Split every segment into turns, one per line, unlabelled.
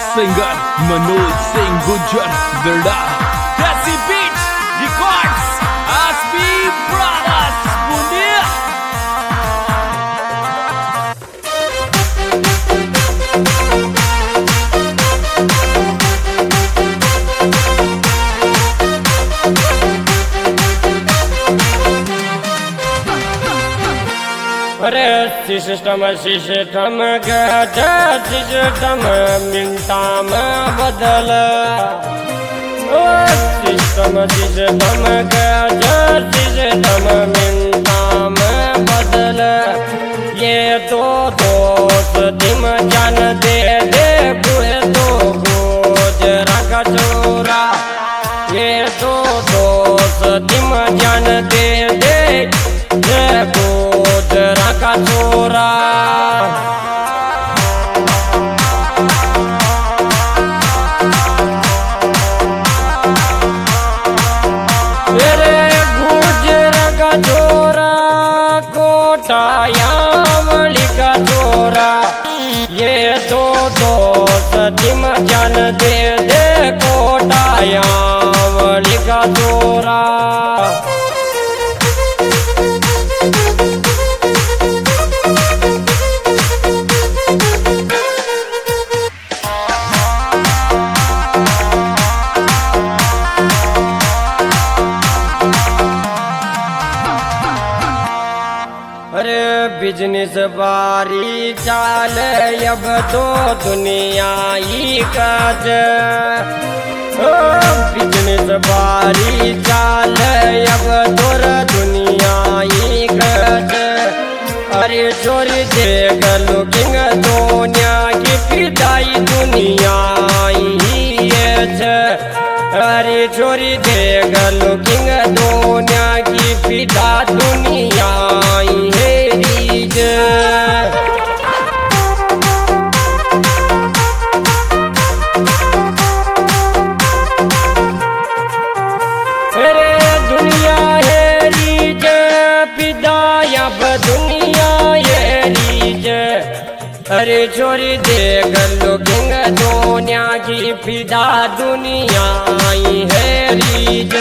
Singer Manoj Singh Gujjar Birda Desi Beat Records SP Brothers Pune.
अरे system गजब system मिनटा में बदल। ओ सिस्टम गजब सिस्टम मिनटा में बदल। ये तो दोस्त दिम जान दे दे बुए तो गुजरा का चोरा। ये तो दोस्त दिम जान दे दे गुजरा का चोरा। मेरे गुजरा का चोरा कोटायावली का चोरा। ये तो दोस्त दिम जान दे दे कोटायावली का चोरा। अरे बिजनेस बारी चाल अब तो दुनिया ही काज। बिजनेस बारी चाल अब तो दुनिया ही काज। अरे चोरी देख लुकिंग दुनिया की पिदाई दुनिया ही है। अरे चोरी देख लुकिंग दुनिया की पिदा दुनिया ही है। अरे दुनिया है रीज पिदाया दुनिया है रीज। अरे चोरी देख लुकिंग दुनिया की पिदा दुनिया ही है रीज।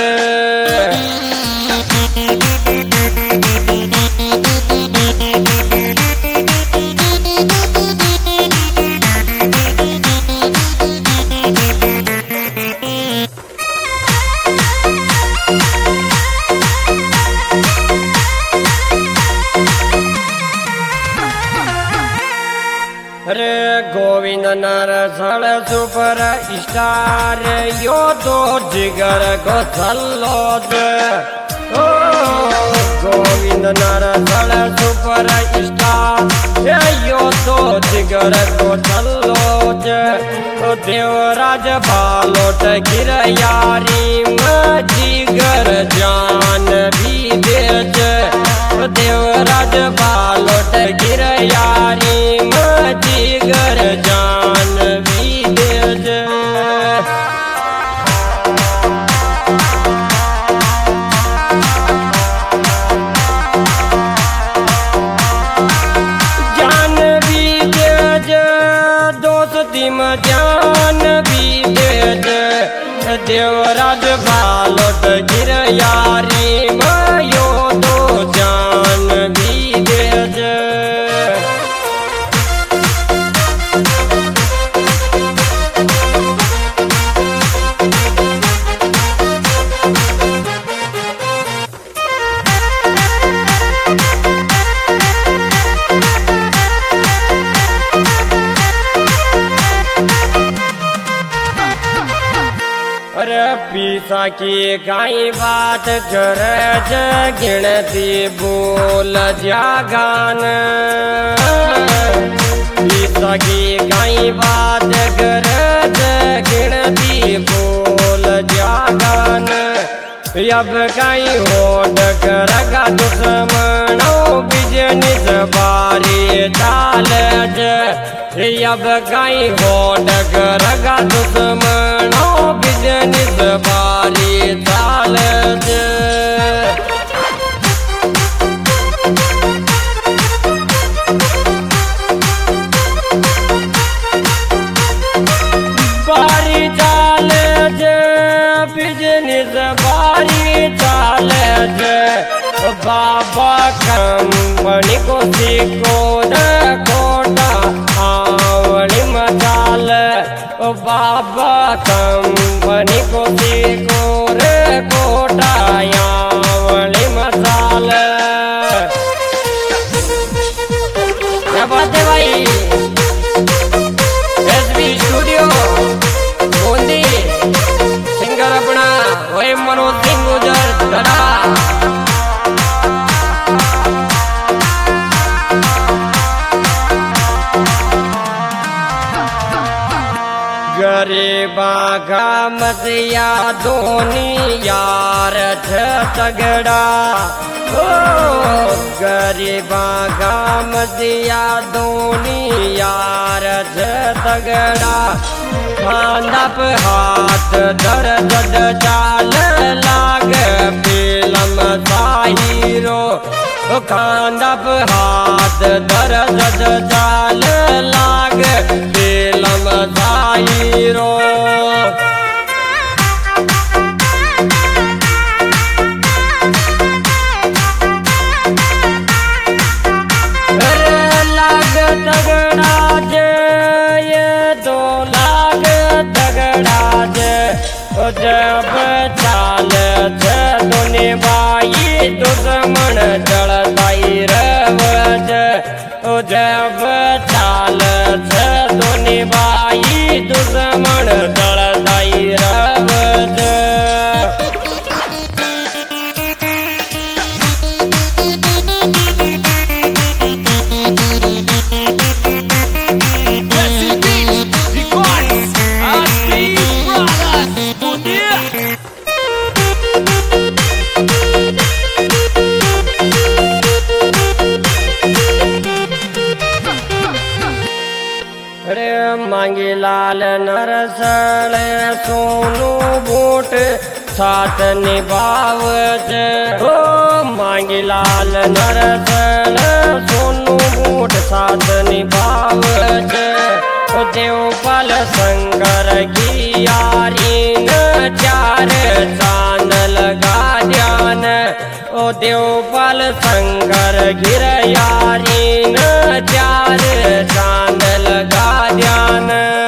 अरे गोविंद नर सड़ सुपर स्टार यो तो जिगर को थल्लो दे। ओ गोविंद नर सड़ सुपर स्टार यो तो जिगर को थल्लो दे। तो देवराज बालोट गिर यारी में जिगर जान भी दे। देवराज बालोट गिर यारी में जिगर जान भी दे। जान भी दे दोस्ती में जान भी दे। देवराज बालोट गिर यारी में यो दो जान भी दे। अरे पीसा की गाई बात कर गिनती बोल जा गान। पीसा की गाई बात कर गिनती बोल जा गान। अब गाई होड कर दुश्मनो बिजनेस बारी चाल। अब गाई होड कर दुश्मनो बिजनेस बारी चाल। बाबा कंपनी को सीखो न कोटा आवली मचाल ओ बाबा कंपनी को सीखो रे कोटा आवली मचाल। क्या बात है भाई। एसबी स्टूडियो बूंदी सिंगर अपना वही मनोज सिंह गुजर धड़ा। गरीबा का मतिया दोनी यार तगड़ा ओ गरीबा का मतिया दोनी यार तगड़ा। खांदा पे हाथ दर्द चाल लाग फिल्म सा हीरो। खांदा पे हाथ दर्द चाल लाग फिल्म सा हीरो। तगड़ा जे ये दो लाग तगड़ा जे जब चाल दुनि बाई दुश्मन जड़ताई रवज। जब चाल दुनि बाई दुश्मन जड़ताई रवज। मांगी लाल नरसळ सोनू बूट साथ निभावज। ओ मांगी लाल नरसळ सोनू बूट साथ निभावज। देवपाल शंकर की यारीन चार चांद लगा ध्यान। ओ देवपाल शंकर गिर यारीन चार चांद लगा ध्यान।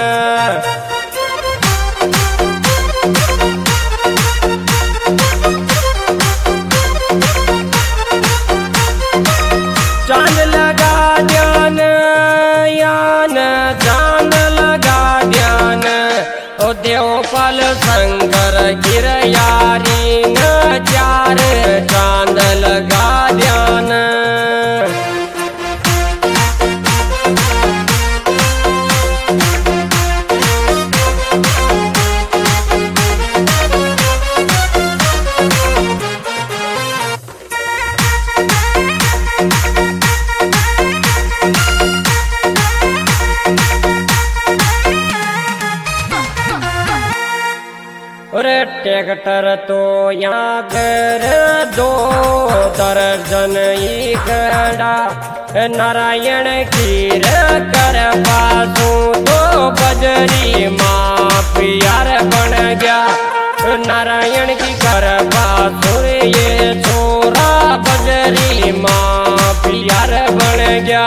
चांद लगा ध्यान यान चांद लगा ध्यान। ओ देवपाल शंकर गिर यारीन चार चांद लगा ध्यान। ट्रैक्टर तो यहाँ कर दो दर्जन ही खड़ा। नारायण खीर कर पासू तो बजरी माँ प्यार बन गया। नारायण की कर पासू ये छोरा बजरी माँ प्यार बन गया।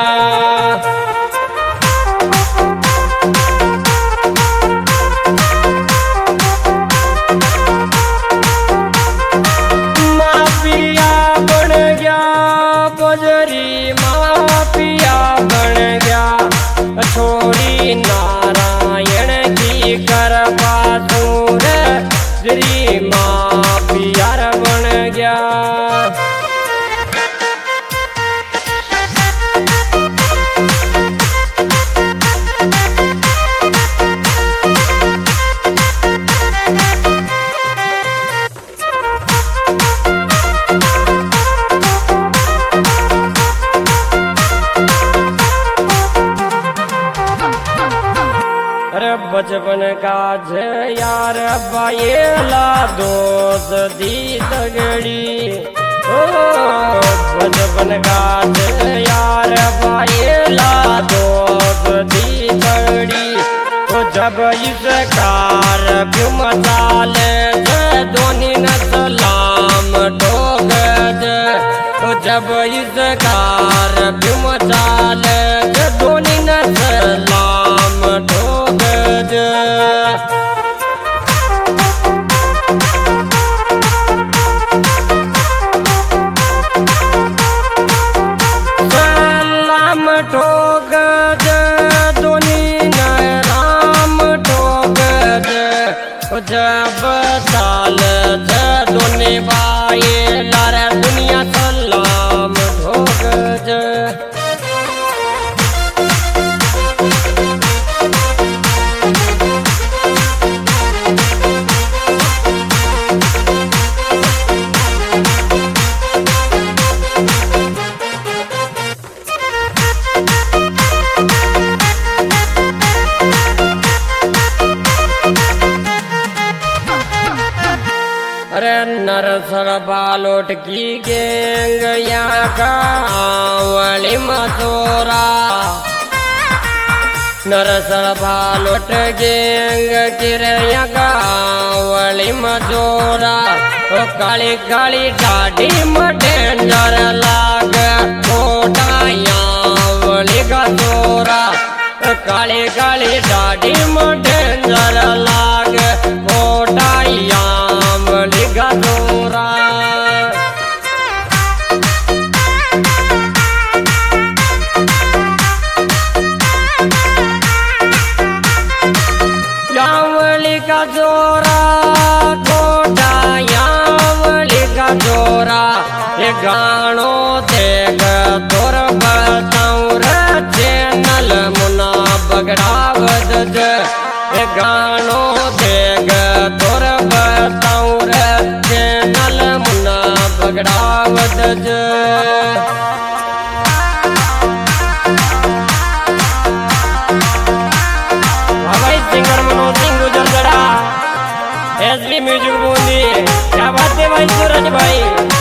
छोड़ी नारायण की कर पासूर श्री माँ प्यार बन गया। बचपन का यार बायला दोस्ती तगड़ी। ओ बचपन का यार बायला दोस्ती तगड़ी। तो जब इस कार मचाले दोनी न सलाम ठोक। तो जब इसकार भीम चाल दोनी न सलाम ठोक सलाम ठोक दोनी न राम ठोक जब चाल दोनी भाई लारे दुनिया सलाम ठोक अरे नरसर बालोट की गेंग यहाँ गावली मथुरा नरसर बालोट गेंग किरे यहाँ गावली मथुरा ओ काली काली डाडी मडेंजर लाग कोटायावली गजोरा काली काली डाडी मडेंजर लाग कोटाया गजोरा यावली गजोरा कोटा यावली गजोरा ये गानो देख तोर बताऊं रे चैनल मुना बगड़ावत ये गानो देख तोर बताऊं रे चैनल मुना बगड़ावत भाई सिंगर मनोज सिंह गुजर गड़ा एसबी म्यूजिक बूंदी क्या बात है भाई सूरज भाई।